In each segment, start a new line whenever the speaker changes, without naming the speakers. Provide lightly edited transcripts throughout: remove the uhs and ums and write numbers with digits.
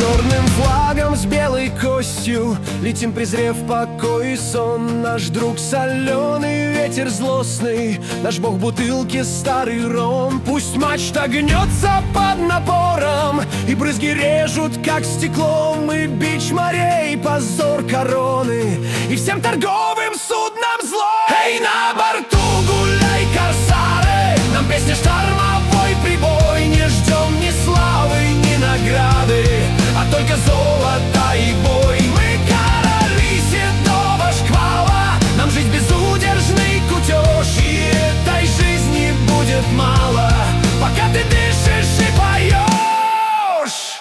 черным флагом с белой костью летим, презрев покой и сон. Наш друг соленый, ветер злостный, наш бог бутылки старый ром. Пусть мачта гнется под напором, и брызги режут, как стеклом. И бич морей, позор короны, и всем торговым суднам зло. Эй, на борту гуляй, корсары, нам песня штормовой прибой. Не ждем ни славы, ни награды, а только золото и бой. Мы короли седого шквала, нам жизнь безудержный кутеж. И этой жизни будет мало, пока ты дышишь и поешь.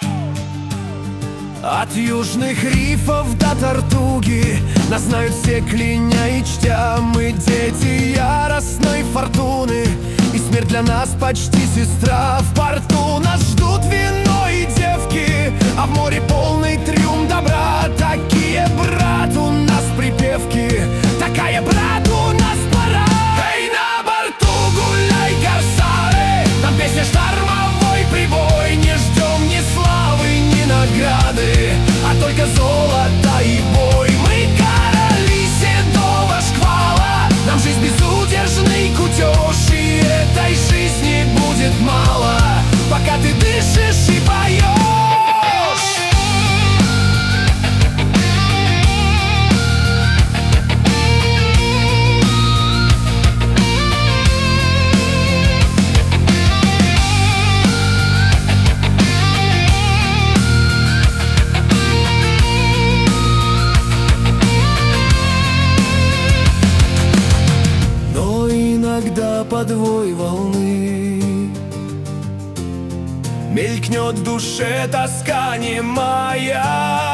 От южных рифов до Тартуги нас знают все, кляня и чтя. Мы дети яростной фортуны, и смерть для нас почти сестра. В порту нас ждут вино и девки, а в море полный трюм добра. Такие, брат, у нас припевки, такая, брат, у нас пора. Эй, на борту гуляй, корсары, нам песня штормовой прибой. Не ждем ни славы, ни награды, а только золото и бой. Мы короли седого шквала, нам жизнь безудержный кутеж. И этой жизни будет мало, пока ты дышишь и поешь. Иногда подвой волны мелькнет в душе тоска немая.